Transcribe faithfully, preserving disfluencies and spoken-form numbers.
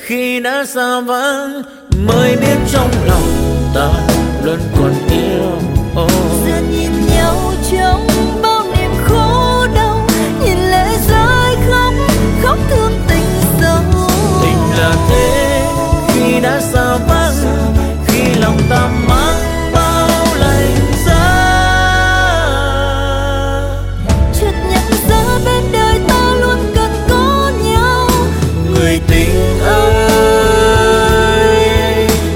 khi đã xa vắng mới biết trong lòng ta luôn còn yêu. Oh. Giờ nhìn nhau trong bao niềm khổ đau, nhìn lệ rơi khóc khóc thương tình sâu. Tình là thế khi đã xa vắng, khi lòng ta mang bao lạnh giá. Chợt nhận ra bên đời ta luôn cần có nhau, Người tình